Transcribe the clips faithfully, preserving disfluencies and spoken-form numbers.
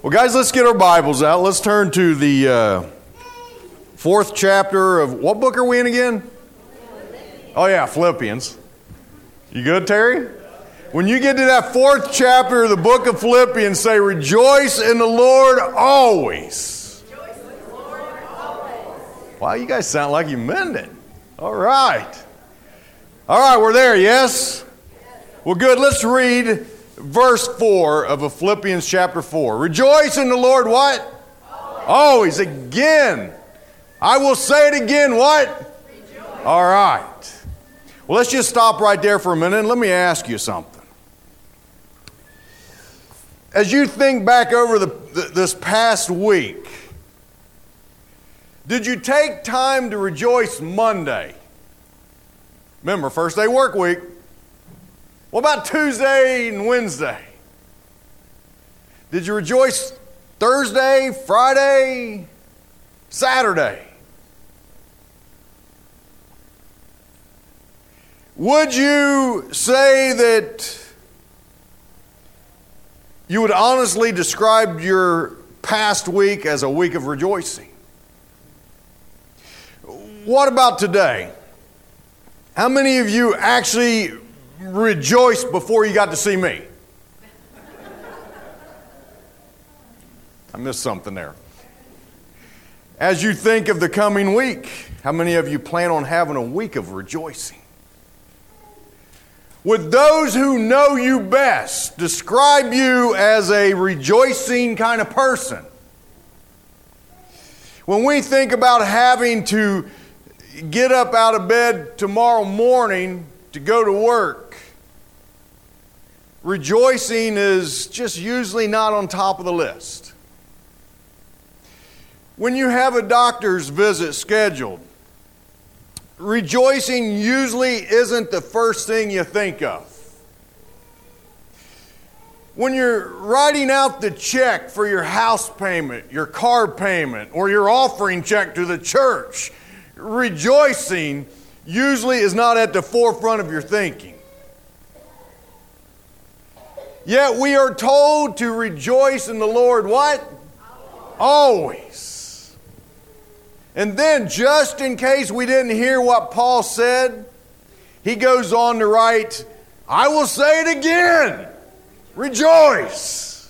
Well, guys, let's get our Bibles out. Let's turn to the uh, fourth chapter of, what book are we in again? Oh, yeah, Philippians. You good, Terry? When you get to that fourth chapter of the book of Philippians, say, rejoice in the Lord always. Rejoice in the Lord always. Wow, you guys sound like you meant it. All right. All right, we're there, yes? Well, good. Let's read verse four of Philippians chapter four. Rejoice in the Lord what? Always. Always. Again. I will say it again, what? Rejoice. All right. Well, let's just stop right there for a minute and let me ask you something. As you think back over the, the, this past week, did you take time to rejoice Monday? Remember, first day work week. What about Tuesday and Wednesday? Did you rejoice Thursday, Friday, Saturday? Would you say that you would honestly describe your past week as a week of rejoicing? What about today? How many of you actually rejoiced before you got to see me? I missed something there. As you think of the coming week, how many of you plan on having a week of rejoicing? Would those who know you best describe you as a rejoicing kind of person? When we think about having to get up out of bed tomorrow morning to go to work, rejoicing is just usually not on top of the list. When you have a doctor's visit scheduled, rejoicing usually isn't the first thing you think of. When you're writing out the check for your house payment, your car payment, or your offering check to the church, rejoicing usually is not at the forefront of your thinking. Yet we are told to rejoice in the Lord what? Always. And then, just in case we didn't hear what Paul said, he goes on to write, I will say it again, rejoice.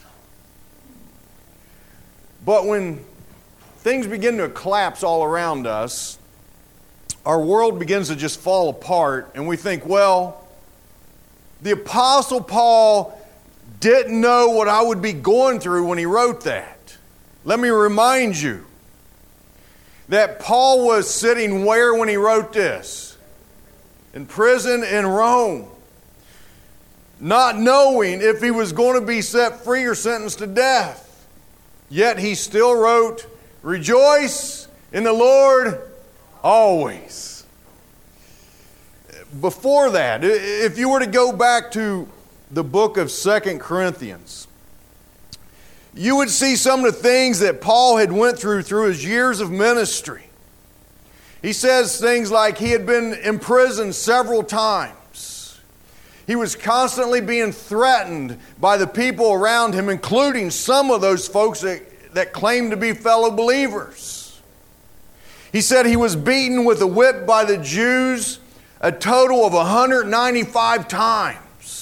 But when things begin to collapse all around us, our world begins to just fall apart, and we think, well, the Apostle Paul didn't know what I would be going through when he wrote that. Let me remind you that Paul was sitting where when he wrote this? In prison in Rome. Not knowing if he was going to be set free or sentenced to death. Yet he still wrote, rejoice in the Lord always. Before that, if you were to go back to the book of Second Corinthians, you would see some of the things that Paul had went through through his years of ministry. He says things like he had been imprisoned several times. He was constantly being threatened by the people around him, including some of those folks that, that claimed to be fellow believers. He said he was beaten with a whip by the Jews a total of one hundred ninety-five times.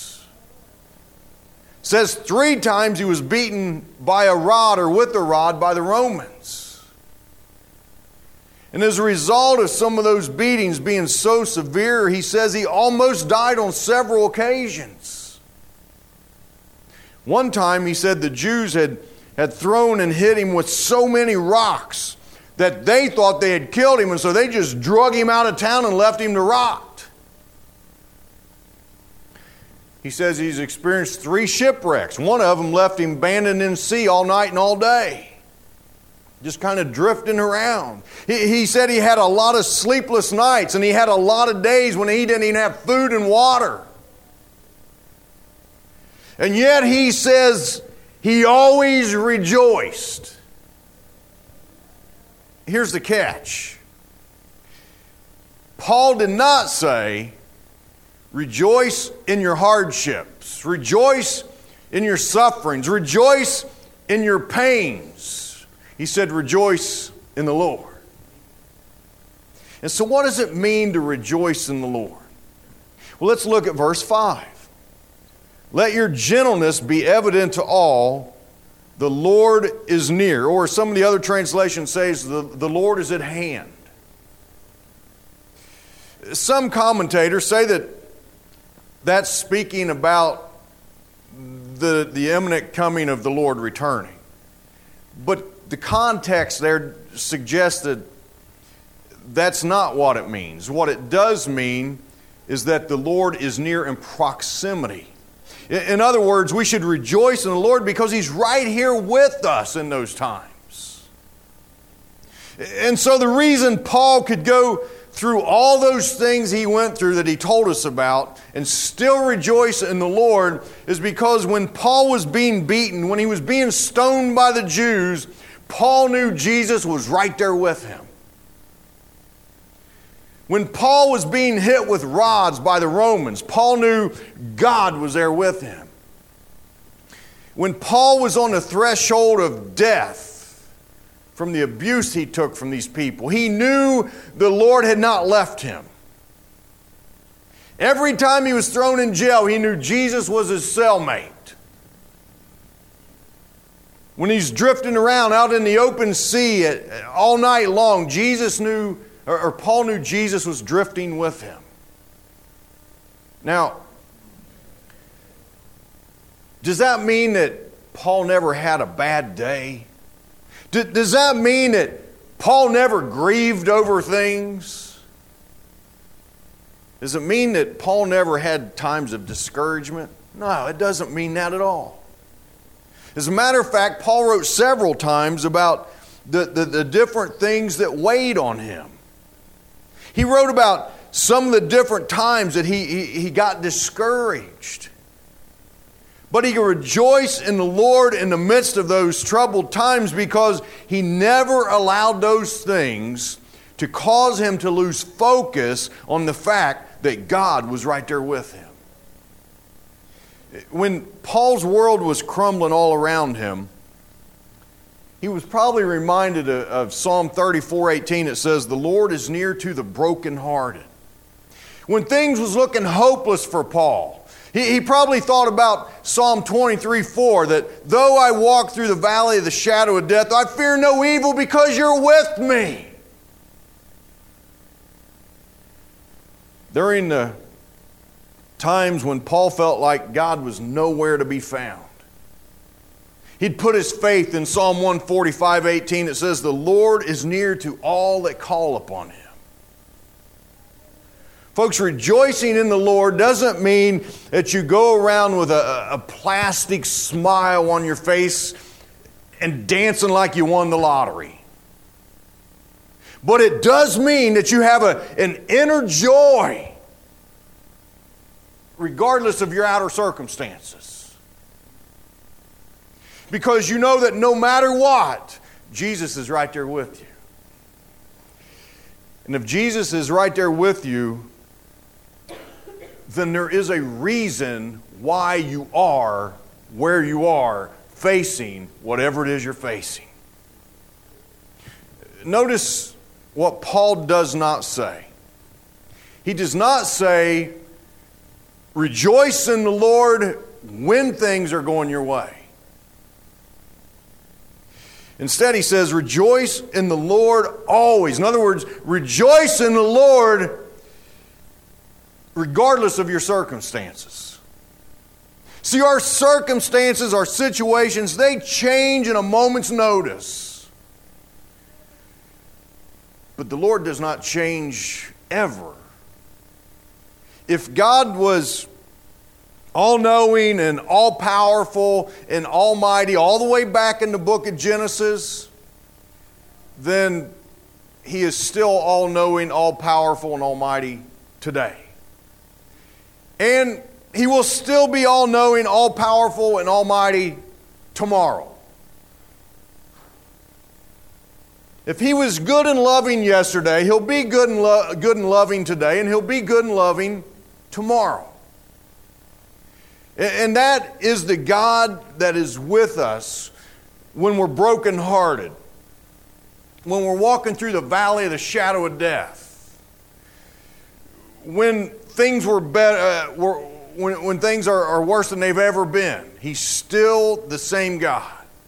Says three times he was beaten by a rod or with a rod by the Romans. And as a result of some of those beatings being so severe, he says he almost died on several occasions. One time he said the Jews had, had thrown and hit him with so many rocks that they thought they had killed him, and so they just drug him out of town and left him to rot. He says he's experienced three shipwrecks. One of them left him abandoned in the sea all night and all day. Just kind of drifting around. He, he said he had a lot of sleepless nights, and he had a lot of days when he didn't even have food and water. And yet he says he always rejoiced. Here's the catch. Paul did not say, rejoice in your hardships. Rejoice in your sufferings. Rejoice in your pains, he said, rejoice in the Lord. And so what does it mean to rejoice in the Lord? Well, let's look at verse five. Let your gentleness be evident to all. The Lord is near. Or some of the other translations says the, the Lord is at hand. Some commentators say that that's speaking about the, the imminent coming of the Lord returning. But the context there suggests that that's not what it means. What it does mean is that the Lord is near in proximity. In other words, we should rejoice in the Lord because He's right here with us in those times. And so the reason Paul could go through all those things he went through that he told us about and still rejoice in the Lord is because when Paul was being beaten, when he was being stoned by the Jews, Paul knew Jesus was right there with him. When Paul was being hit with rods by the Romans, Paul knew God was there with him. When Paul was on the threshold of death from the abuse he took from these people, he knew the Lord had not left him. Every time he was thrown in jail, he knew Jesus was his cellmate. When he's drifting around out in the open sea all night long, Jesus knew Or, or Paul knew Jesus was drifting with him. Now, does that mean that Paul never had a bad day? D- does that mean that Paul never grieved over things? Does it mean that Paul never had times of discouragement? No, it doesn't mean that at all. As a matter of fact, Paul wrote several times about the, the, the different things that weighed on him. He wrote about some of the different times that he, he, he got discouraged. But he could rejoice in the Lord in the midst of those troubled times because he never allowed those things to cause him to lose focus on the fact that God was right there with him. When Paul's world was crumbling all around him, he was probably reminded of, of Psalm thirty-four eighteen. It says, the Lord is near to the brokenhearted. When things was looking hopeless for Paul, he, he probably thought about Psalm twenty-three four, that though I walk through the valley of the shadow of death, I fear no evil because you're with me. During the times when Paul felt like God was nowhere to be found, he'd put his faith in Psalm one forty-five eighteen. It says, the Lord is near to all that call upon Him. Folks, rejoicing in the Lord doesn't mean that you go around with a, a plastic smile on your face and dancing like you won the lottery. But it does mean that you have a, an inner joy regardless of your outer circumstances. Because you know that no matter what, Jesus is right there with you. And if Jesus is right there with you, then there is a reason why you are where you are, facing whatever it is you're facing. Notice what Paul does not say. He does not say, rejoice in the Lord when things are going your way. Instead, he says, rejoice in the Lord always. In other words, rejoice in the Lord regardless of your circumstances. See, our circumstances, our situations, they change in a moment's notice. But the Lord does not change ever. If God was all-knowing and all-powerful and almighty all the way back in the book of Genesis, then He is still all-knowing, all-powerful, and almighty today. And He will still be all-knowing, all-powerful, and almighty tomorrow. If He was good and loving yesterday, He'll be good and, lo- good and loving today, and He'll be good and loving tomorrow. And that is the God that is with us when we're brokenhearted, when we're walking through the valley of the shadow of death, when things were better, uh, were, when, when things are, are worse than they've ever been, He's still the same God.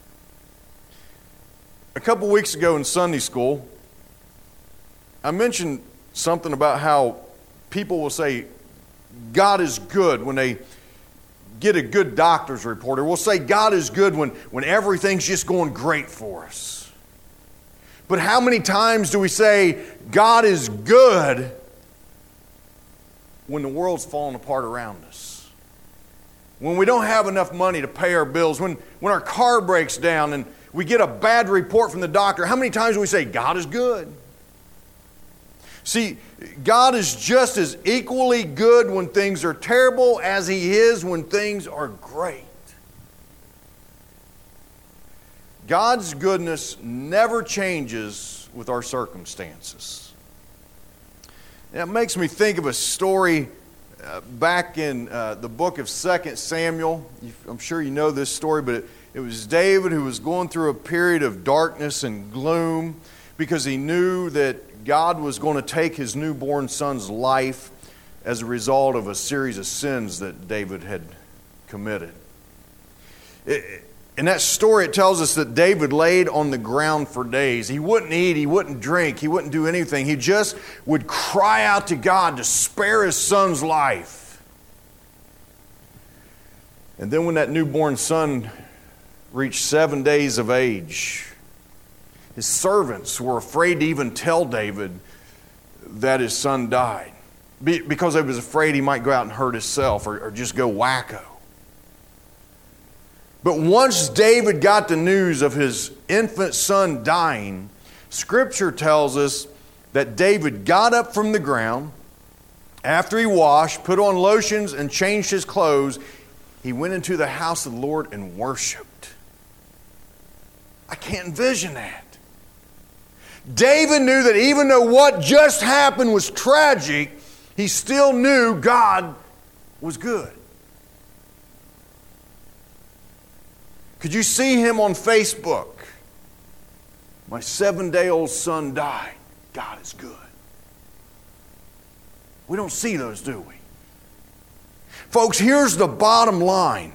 A couple weeks ago in Sunday school, I mentioned something about how people will say God is good when they get a good doctor's report, or we'll say God is good when, when everything's just going great for us. But how many times do we say God is good when the world's falling apart around us? When we don't have enough money to pay our bills, when, when our car breaks down and we get a bad report from the doctor, how many times do we say God is good? See, God is just as equally good when things are terrible as He is when things are great. God's goodness never changes with our circumstances. And it makes me think of a story uh, back in uh, the book of Second Samuel. I'm sure you know this story, but it, it was David who was going through a period of darkness and gloom because he knew that God was going to take his newborn son's life as a result of a series of sins that David had committed. In that story, it tells us that David laid on the ground for days. He wouldn't eat, he wouldn't drink, he wouldn't do anything. He just would cry out to God to spare his son's life. And then when that newborn son reached seven days of age, his servants were afraid to even tell David that his son died because they was afraid he might go out and hurt himself or, or just go wacko. But once David got the news of his infant son dying, Scripture tells us that David got up from the ground. After he washed, put on lotions, and changed his clothes, he went into the house of the Lord and worshiped. I can't envision that. David knew that even though what just happened was tragic, he still knew God was good. Could you see him on Facebook? My seven-day-old son died. God is good. We don't see those, do we? Folks, here's the bottom line.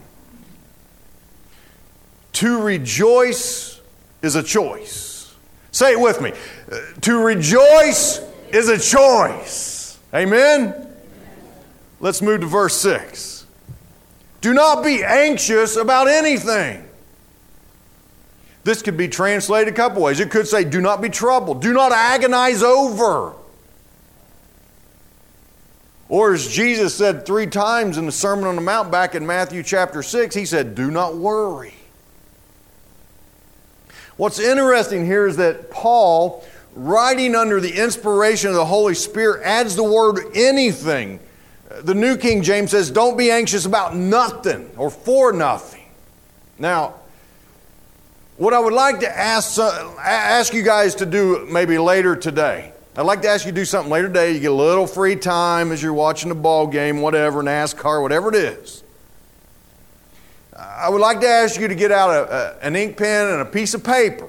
To rejoice is a choice. Say it with me. To rejoice is a choice. Amen? Let's move to verse six. Do not be anxious about anything. This could be translated a couple ways. It could say, do not be troubled. Do not agonize over. Or as Jesus said three times in the Sermon on the Mount back in Matthew chapter six, He said, do not worry. What's interesting here is that Paul, writing under the inspiration of the Holy Spirit, adds the word anything. The New King James says, don't be anxious about nothing or for nothing. Now, what I would like to ask, uh, ask you guys to do maybe later today, I'd like to ask you to do something later today. You get a little free time as you're watching a ball game, whatever, NASCAR, whatever it is. I would like to ask you to get out a, a, an ink pen and a piece of paper.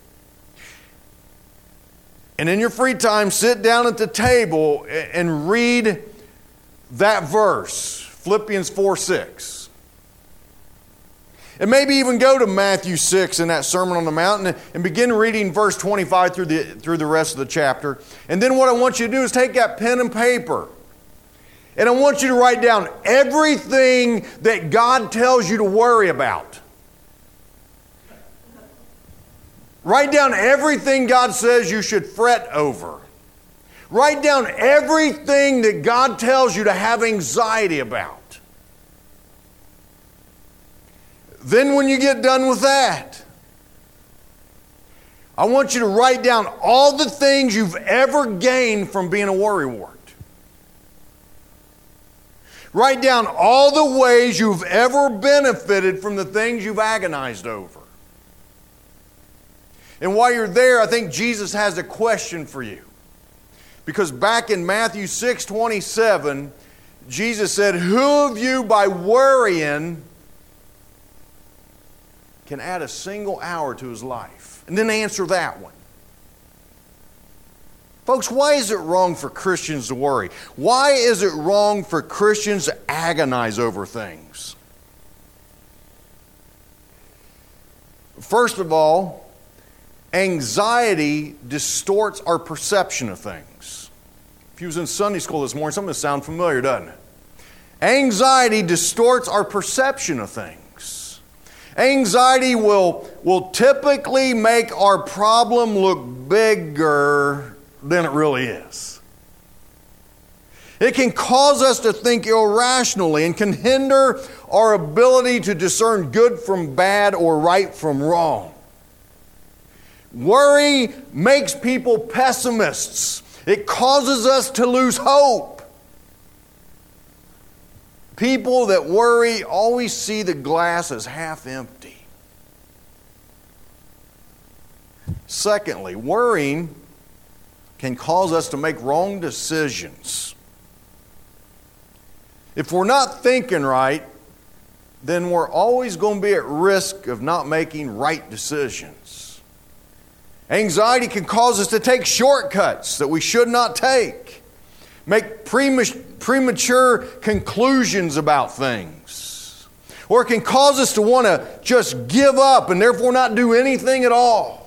And in your free time, sit down at the table and read that verse, Philippians four six. And maybe even go to Matthew six in that Sermon on the Mount and, and begin reading verse twenty-five through the, through the rest of the chapter. And then what I want you to do is take that pen and paper. And I want you to write down everything that God tells you to worry about. Write down everything God says you should fret over. Write down everything that God tells you to have anxiety about. Then when you get done with that, I want you to write down all the things you've ever gained from being a worrywart. Write down all the ways you've ever benefited from the things you've agonized over. And while you're there, I think Jesus has a question for you. Because back in Matthew six twenty-seven, Jesus said, who of you by worrying can add a single hour to his life? And then answer that one. Folks, why is it wrong for Christians to worry? Why is it wrong for Christians to agonize over things? First of all, anxiety distorts our perception of things. If you was in Sunday school this morning, something that sounds familiar, doesn't it? Anxiety distorts our perception of things. Anxiety will, will typically make our problem look bigger than it really is. It can cause us to think irrationally and can hinder our ability to discern good from bad or right from wrong. Worry makes people pessimists. It causes us to lose hope. People that worry always see the glass as half empty. Secondly, worrying can cause us to make wrong decisions. If we're not thinking right, then we're always going to be at risk of not making right decisions. Anxiety can cause us to take shortcuts that we should not take, make premature conclusions about things, or it can cause us to want to just give up and therefore not do anything at all.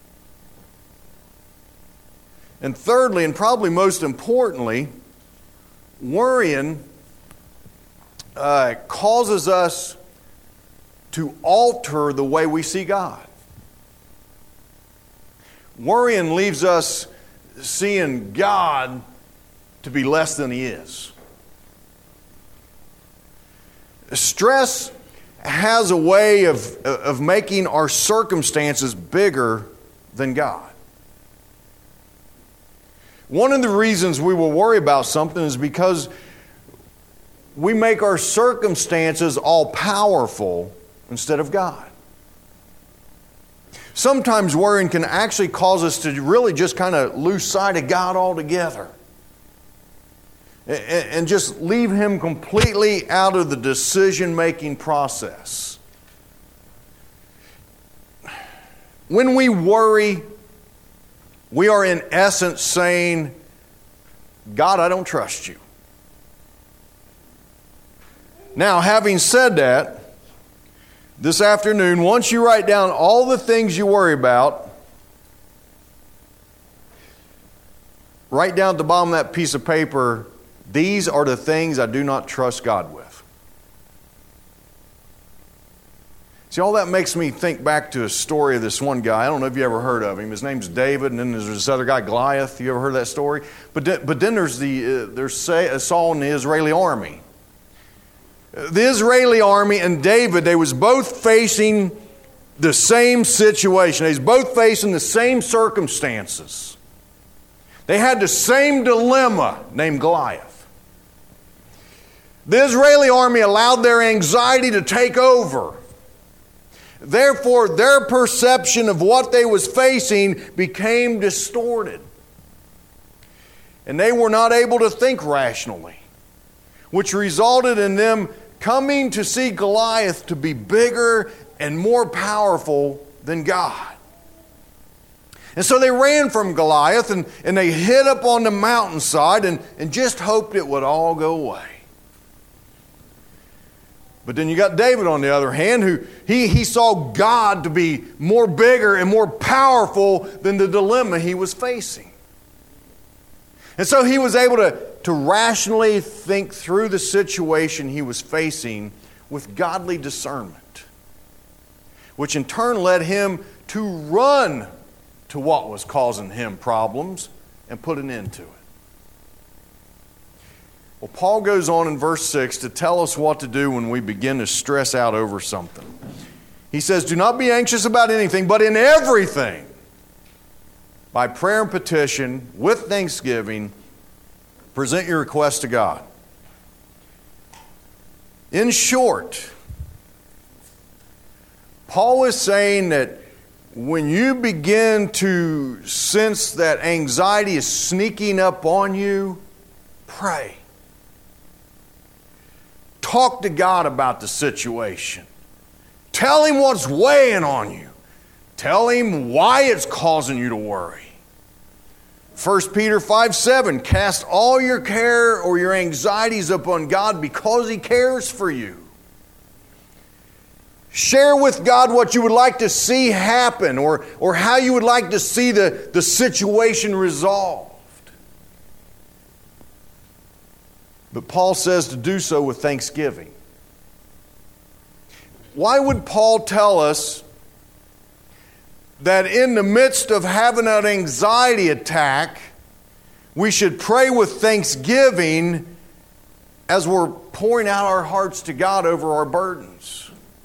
And thirdly, and probably most importantly, worrying uh, causes us to alter the way we see God. Worrying leaves us seeing God to be less than He is. Stress has a way of, of making our circumstances bigger than God. One of the reasons we will worry about something is because we make our circumstances all powerful instead of God. Sometimes worrying can actually cause us to really just kind of lose sight of God altogether and just leave Him completely out of the decision-making process. When we worry, we are in essence saying, God, I don't trust you. Now, having said that, this afternoon, once you write down all the things you worry about, write down at the bottom of that piece of paper, these are the things I do not trust God with. See, all that makes me think back to a story of this one guy. I don't know if you ever heard of him. His name's David, and then there's this other guy, Goliath. You ever heard that story? But then, but then there's the uh, there's Saul in the Israeli army. The Israeli army and David, they was both facing the same situation. They was both facing the same circumstances. They had the same dilemma named Goliath. The Israeli army allowed their anxiety to take over. Therefore, their perception of what they was facing became distorted. And they were not able to think rationally, which resulted in them coming to see Goliath to be bigger and more powerful than God. And so they ran from Goliath and, and they hid up on the mountainside and, and just hoped it would all go away. But then you got David on the other hand, who he, he saw God to be more bigger and more powerful than the dilemma he was facing. And so he was able to, to rationally think through the situation he was facing with godly discernment, which in turn led him to run to what was causing him problems and put an end to it. Well, Paul goes on in verse six to tell us what to do when we begin to stress out over something. He says, do not be anxious about anything, but in everything, by prayer and petition, with thanksgiving, present your request to God. In short, Paul is saying that when you begin to sense that anxiety is sneaking up on you, pray. Talk to God about the situation. Tell Him what's weighing on you. Tell Him why it's causing you to worry. First Peter five seven, cast all your care or your anxieties upon God because He cares for you. Share with God what you would like to see happen, or, or how you would like to see the, the situation resolved. But Paul says to do so with thanksgiving. Why would Paul tell us that in the midst of having an anxiety attack, we should pray with thanksgiving as we're pouring out our hearts to God over our burdens?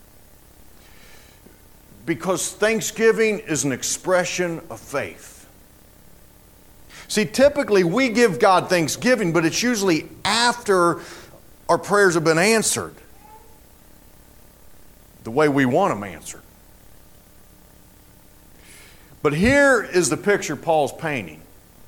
Because thanksgiving is an expression of faith. See, typically we give God thanksgiving, but it's usually after our prayers have been answered the way we want them answered. But here is the picture Paul's painting.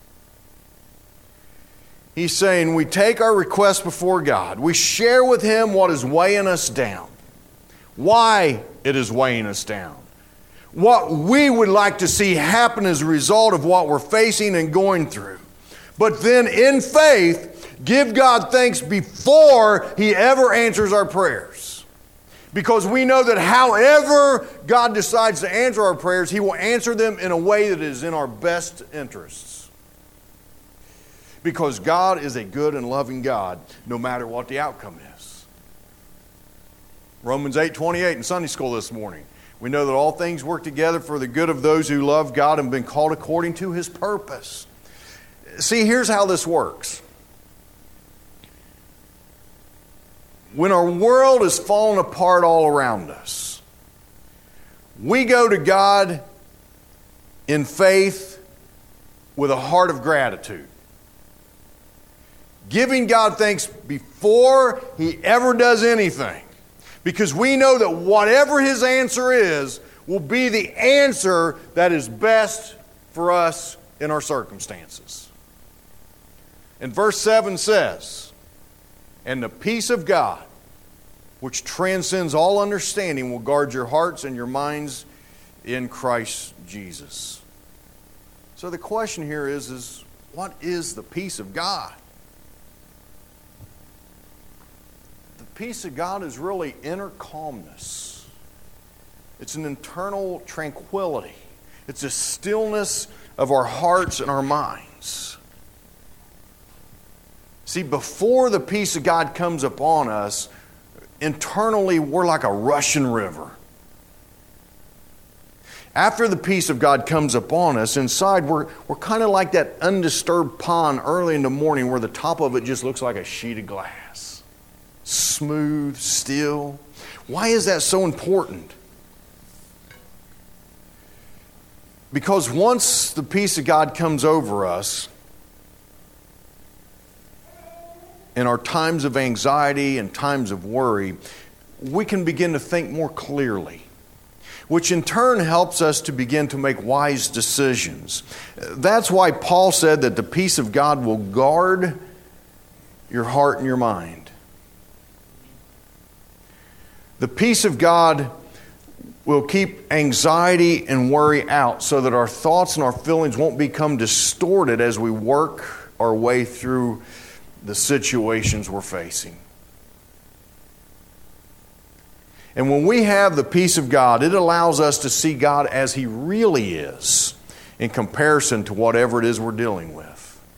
He's saying we take our request before God. We share with Him what is weighing us down. Why it is weighing us down. What we would like to see happen as a result of what we're facing and going through. But then in faith, give God thanks before He ever answers our prayers. Because we know that however God decides to answer our prayers, He will answer them in a way that is in our best interests. Because God is a good and loving God, no matter what the outcome is. Romans eight twenty-eight in Sunday school this morning. We know that all things work together for the good of those who love God and have been called according to His purpose. See, here's how this works. When our world is falling apart all around us, we go to God in faith with a heart of gratitude. Giving God thanks before He ever does anything. Because we know that whatever His answer is will be the answer that is best for us in our circumstances. And verse seven says, and the peace of God, which transcends all understanding, will guard your hearts and your minds in Christ Jesus. So the question here is, is what is the peace of God? The peace of God is really inner calmness. It's an internal tranquility. It's a stillness of our hearts and our minds. See, before the peace of God comes upon us, internally we're like a rushing river. After the peace of God comes upon us, inside we're, we're kind of like that undisturbed pond early in the morning where the top of it just looks like a sheet of glass. Smooth, still. Why is that so important? Because once the peace of God comes over us, in our times of anxiety and times of worry, we can begin to think more clearly, which in turn helps us to begin to make wise decisions. That's why Paul said that the peace of God will guard your heart and your mind. The peace of God will keep anxiety and worry out so that our thoughts and our feelings won't become distorted as we work our way through the situations we're facing. And when we have the peace of God, it allows us to see God as He really is in comparison to whatever it is we're dealing with.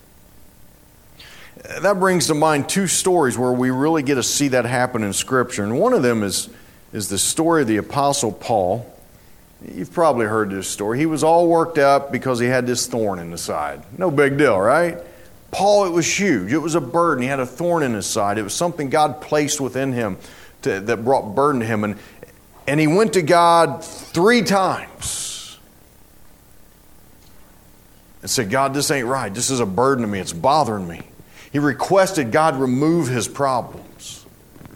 That brings to mind two stories where we really get to see that happen in Scripture. And one of them is, is the story of the Apostle Paul. You've probably heard this story. He was all worked up because he had this thorn in the side. No big deal, right? Paul, it was huge. It was a burden. He had a thorn in his side. It was something God placed within him to, that brought burden to him. And, and he went to God three times and said, God, this ain't right. This is a burden to me. It's bothering me. He requested God remove his problems.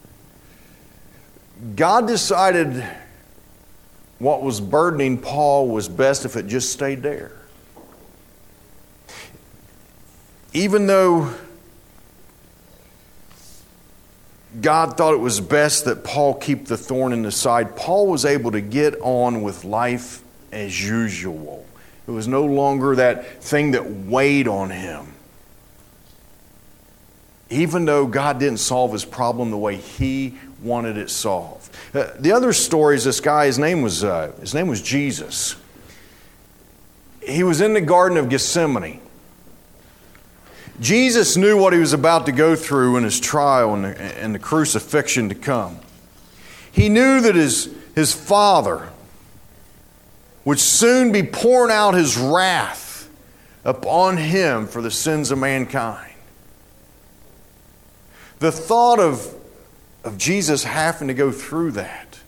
God decided what was burdening Paul was best if it just stayed there. Even though God thought it was best that Paul keep the thorn in his side, Paul was able to get on with life as usual. It was no longer that thing that weighed on him. Even though God didn't solve his problem the way he wanted it solved. Uh, the other story is this guy, his name was uh, his name was Jesus. He was in the Garden of Gethsemane. Jesus knew what he was about to go through in his trial and the, and the crucifixion to come. He knew that his, his Father would soon be pouring out his wrath upon him for the sins of mankind. The thought of, of Jesus having to go through that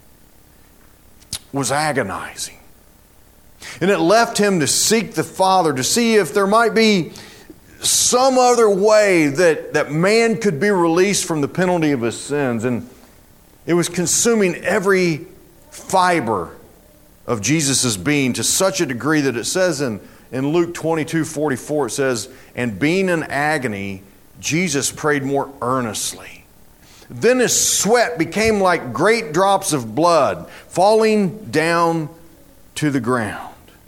was agonizing. And it left him to seek the Father, to see if there might be some other way that, that man could be released from the penalty of his sins. And it was consuming every fiber of Jesus' being to such a degree that it says in, in Luke twenty-two forty-four, it says, "And being in agony, Jesus prayed more earnestly. Then his sweat became like great drops of blood falling down to the ground."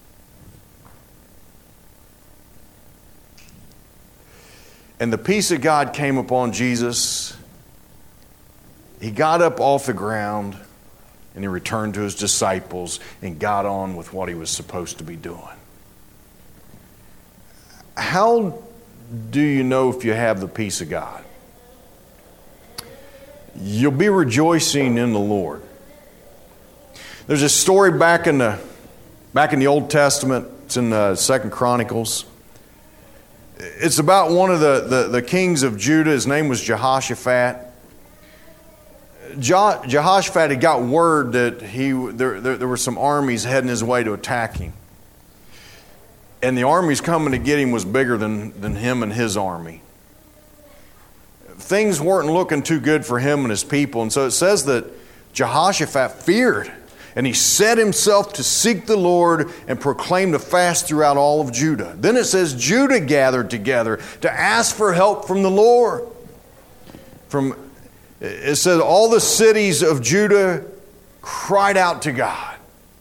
And the peace of God came upon Jesus. He got up off the ground and he returned to his disciples and got on with what he was supposed to be doing. How do you know if you have the peace of God? You'll be rejoicing in the Lord. There's a story back in the back in the Old Testament. It's in uh, Second Chronicles. It's about one of the, the, the kings of Judah. His name was Jehoshaphat. Je- Jehoshaphat had got word that he there, there, there were some armies heading his way to attack him. And the armies coming to get him was bigger than, than him and his army. Things weren't looking too good for him and his people. And so it says that Jehoshaphat feared. And he set himself to seek the Lord and proclaim a fast throughout all of Judah. Then it says Judah gathered together to ask for help from the Lord. From it says all the cities of Judah cried out to God.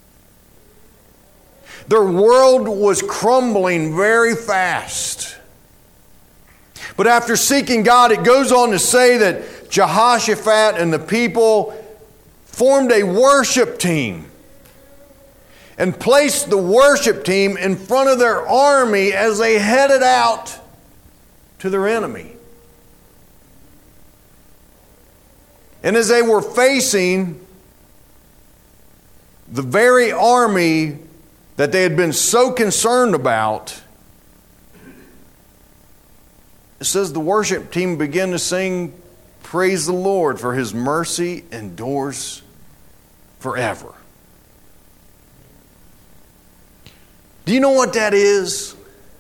Their world was crumbling very fast. But after seeking God, it goes on to say that Jehoshaphat and the people formed a worship team and placed the worship team in front of their army as they headed out to their enemy. And as they were facing the very army that they had been so concerned about, it says the worship team began to sing, "Praise the Lord, for His mercy endures forever." Do you know what that is?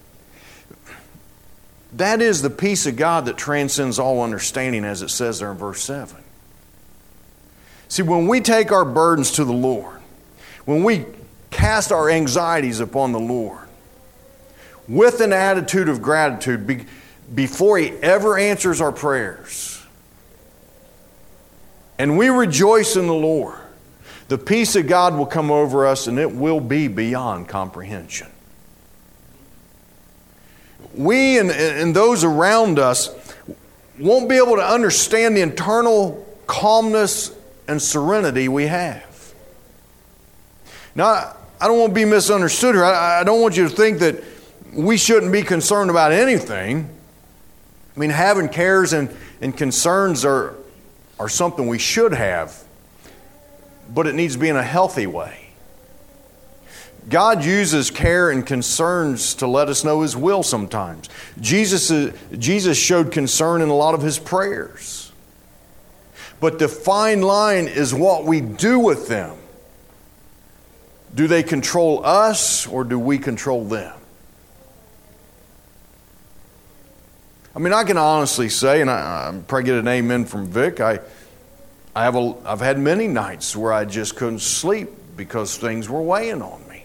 That is the peace of God that transcends all understanding, as it says there in verse seven. See, when we take our burdens to the Lord, when we cast our anxieties upon the Lord, with an attitude of gratitude, be, before He ever answers our prayers, and we rejoice in the Lord, the peace of God will come over us and it will be beyond comprehension. We and, and those around us won't be able to understand the internal calmness and serenity we have. Now, I don't want to be misunderstood here. I, I don't want you to think that we shouldn't be concerned about anything. I mean, having cares and, and concerns are, are something we should have, but it needs to be in a healthy way. God uses care and concerns to let us know His will sometimes. Jesus, Jesus showed concern in a lot of His prayers. But the fine line is what we do with them. Do they control us or do we control them? I mean, I can honestly say, and I, I probably get an amen from Vic, I, I have a, I've had many nights where I just couldn't sleep because things were weighing on me.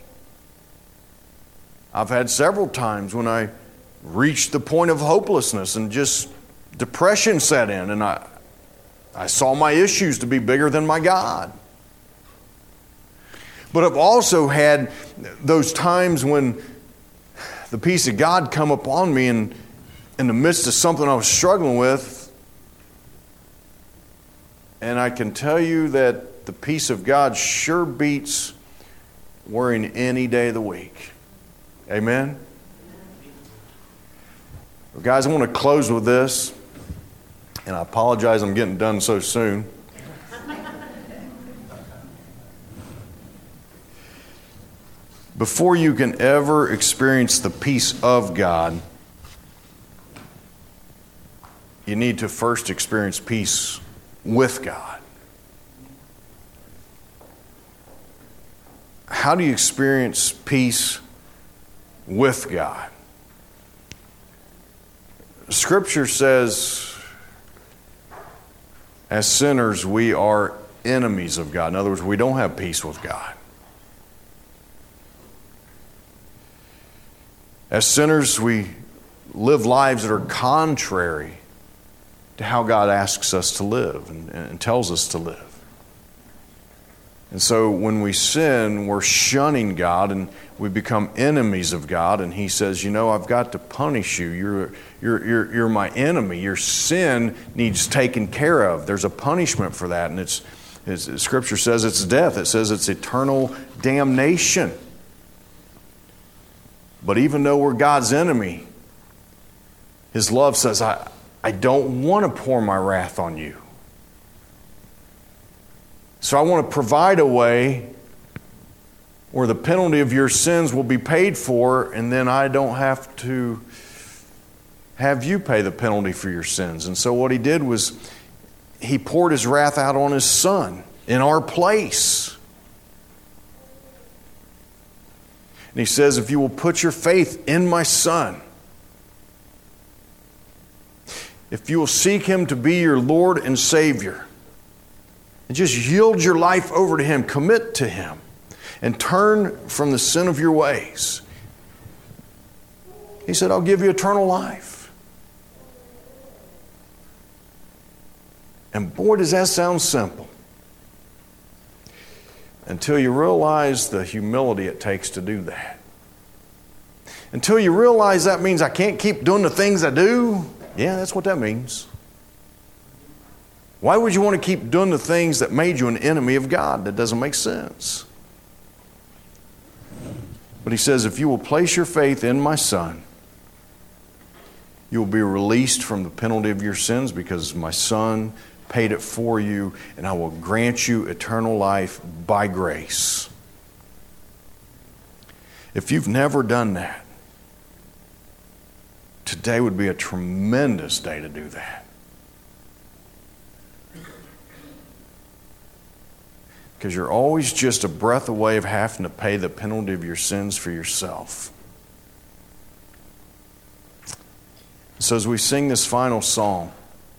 I've had several times when I reached the point of hopelessness and just depression set in, and I, I saw my issues to be bigger than my God. But I've also had those times when the peace of God come upon me and in the midst of something I was struggling with. And I can tell you that the peace of God sure beats worrying any day of the week. Amen? Well, guys, I want to close with this. And I apologize I'm getting done so soon. Before you can ever experience the peace of God, you need to first experience peace with God. How do you experience peace with God? Scripture says, as sinners, we are enemies of God. In other words, we don't have peace with God. As sinners, we live lives that are contrary to how God asks us to live and, and tells us to live. And so when we sin, we're shunning God and we become enemies of God. And He says, you know, I've got to punish you. You're, you're, you're, you're my enemy. Your sin needs taken care of. There's a punishment for that. And it's, it's Scripture says it's death. It says it's eternal damnation. But even though we're God's enemy, His love says, I, I don't want to pour my wrath on you. So I want to provide a way where the penalty of your sins will be paid for, and then I don't have to have you pay the penalty for your sins. And so what He did was He poured His wrath out on His Son in our place. And He says, if you will put your faith in my Son, if you will seek Him to be your Lord and Savior, and just yield your life over to Him, commit to Him, and turn from the sin of your ways, He said, I'll give you eternal life. And boy, does that sound simple. Until you realize the humility it takes to do that. Until you realize that means I can't keep doing the things I do. Yeah, that's what that means. Why would you want to keep doing the things that made you an enemy of God? That doesn't make sense. But He says, if you will place your faith in my Son, you will be released from the penalty of your sins because my Son paid it for you, and I will grant you eternal life by grace. If you've never done that, today would be a tremendous day to do that. Because you're always just a breath away of having to pay the penalty of your sins for yourself. So as we sing this final song,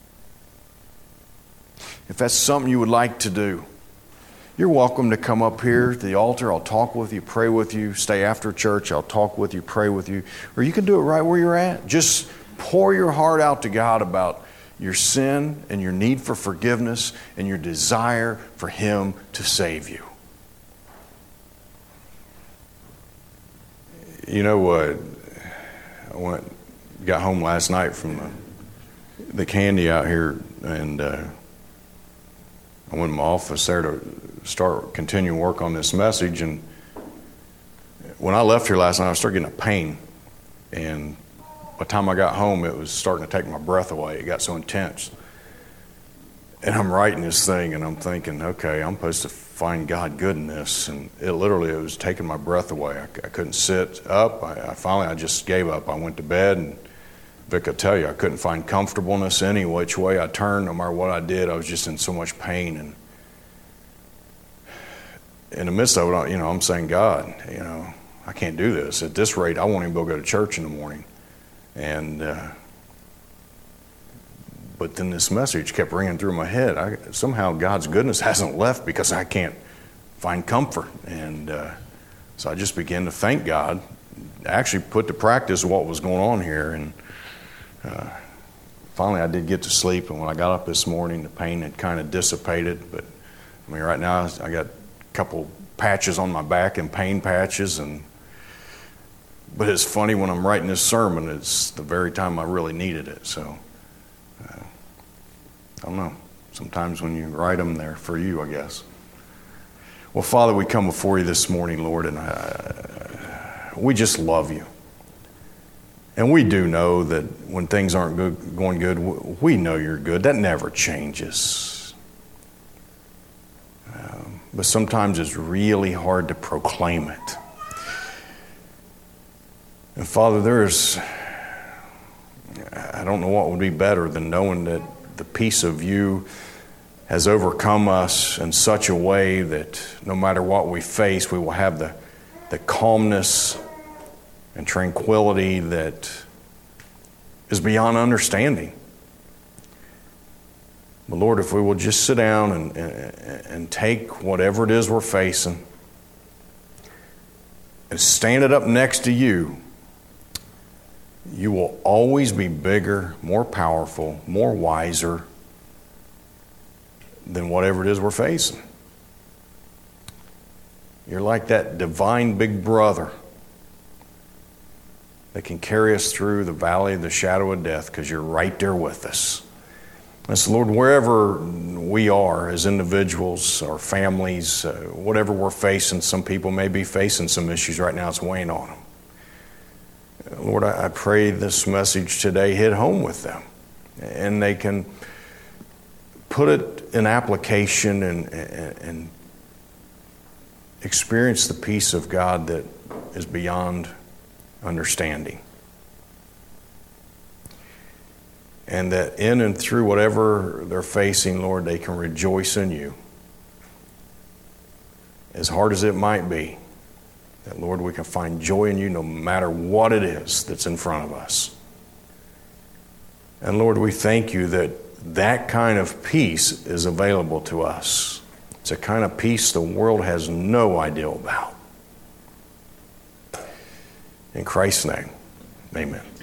if that's something you would like to do, you're welcome to come up here to the altar. I'll talk with you, pray with you. Stay after church. I'll talk with you, pray with you. Or you can do it right where you're at. Just pour your heart out to God about your sin and your need for forgiveness and your desire for Him to save you. You know what? I went, got home last night from the, the candy out here, and uh, I went in my office there to start continuing work on this message. And when I left here last night, I started getting a pain. And by the time I got home, it was starting to take my breath away. It got so intense. And I'm writing this thing, and I'm thinking, okay, I'm supposed to find God good in this. And it literally, it was taking my breath away. I, I couldn't sit up. I, I finally, I just gave up. I went to bed, and Vic, I tell you, I couldn't find comfortableness any which way I turned. No matter what I did, I was just in so much pain. And in the midst of it, you know, I'm saying, God, you know, I can't do this. At this rate, I won't even be able to go to church in the morning. And uh, but then this message kept ringing through my head. I, somehow God's goodness hasn't left because I can't find comfort. And uh, so I just began to thank God, actually put to practice what was going on here. And uh, finally I did get to sleep, and when I got up this morning, the pain had kind of dissipated. But I mean, right now I got a couple patches on my back and pain patches, and but it's funny, when I'm writing this sermon, it's the very time I really needed it. So uh, I don't know. Sometimes when you write them, they're for you, I guess. Well, Father, we come before you this morning, Lord, and I, we just love you. And we do know that when things aren't good, going good, we know you're good. That never changes. Um, but sometimes it's really hard to proclaim it. And Father, there's, I don't know what would be better than knowing that the peace of you has overcome us in such a way that no matter what we face, we will have the, the calmness and tranquility that is beyond understanding. But Lord, if we will just sit down and, and, and take whatever it is we're facing and stand it up next to you, you will always be bigger, more powerful, more wiser than whatever it is we're facing. You're like that divine big brother that can carry us through the valley of the shadow of death, because you're right there with us. And so, Lord, wherever we are as individuals or families, uh, whatever we're facing, some people may be facing some issues right now. It's weighing on them. Lord, I, I pray this message today hit home with them, and they can put it in application and, and, and experience the peace of God that is beyond understanding. And that in and through whatever they're facing, Lord, they can rejoice in you. As hard as it might be, that, Lord, we can find joy in you no matter what it is that's in front of us. And Lord, we thank you that that kind of peace is available to us. It's a kind of peace the world has no idea about. In Christ's name, amen.